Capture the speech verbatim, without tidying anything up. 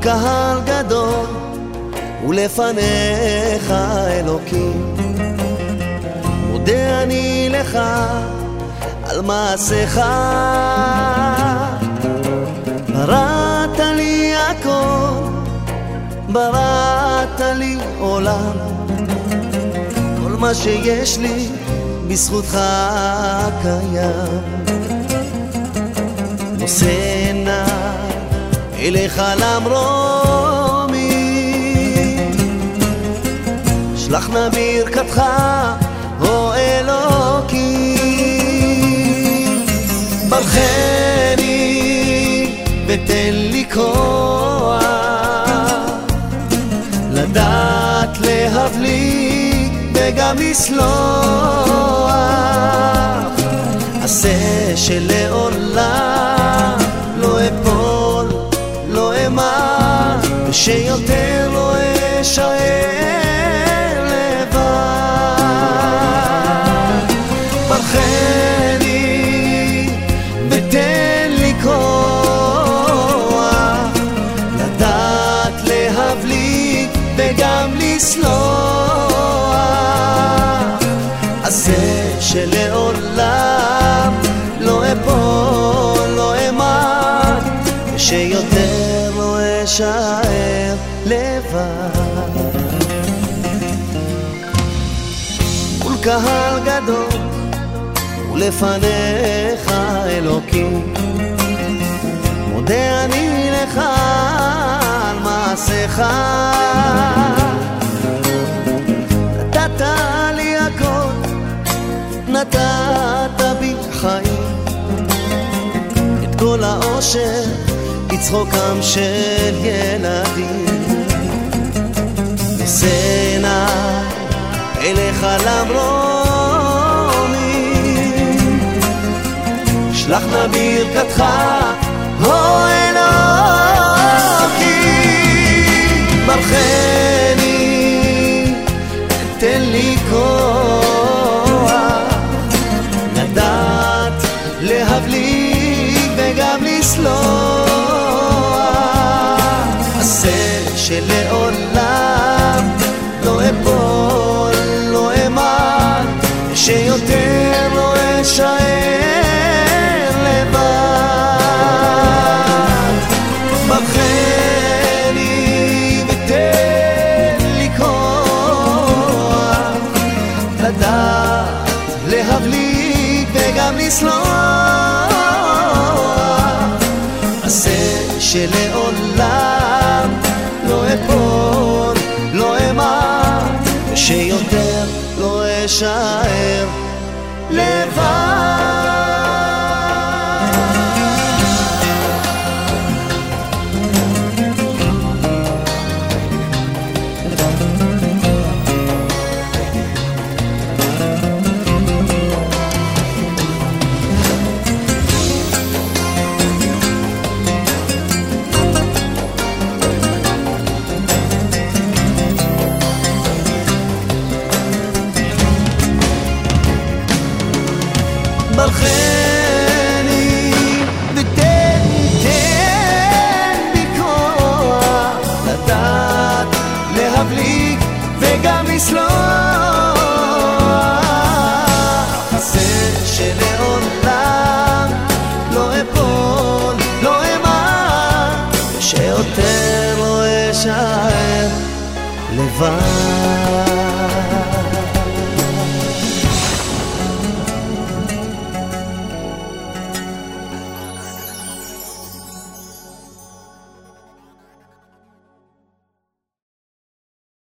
קהל גדול ולפניך אלוקים, מודה אני לך על מעשיך. בראת לי הכל, בראת לי עולם, כל מה שיש לי בזכותך קיים. נושא נא אליך למרומי, שלח נא ברכתך או אלוקים. ברכני ותן לי כוח, לדעת להבליג וגם לסלוח. עשה שלעולם לא אפול, לא אמר, ושיותר לא אשאר לבד. ברכני ותן לי כוח, לדעת להבליג וגם לסלוח. עשה שלעולם לא אפול, לא אמר, ושיותר לא אשאר לבד. מול קהל גדול ולפניך אלוקים, מודה אני לך על מעשיך. נתת לי הכל, נתת בי חיים, את כל האושר יצחוקם של ילדים. נשא נא אליך למרומי, שלח נא ברכתך או אלוקים. ברכני תן לי כוח, לדעת להבליג וגם לסלוח. עשה שלעולם לא אפול, לא אמר, שיותר לא אשאר לבד. ברכני ותן לי כוח, לדעת להבליג וגם לסלוח. עשה שלעולם לא אפול, לא אמר, שיותר לא אשאר לבד. ברכני ותן, תן בי כוח, לדעת להבליג וגם לסלוח. עשה שלעולם לא אפול, לא אמר, שיותר לא אשאר לבד.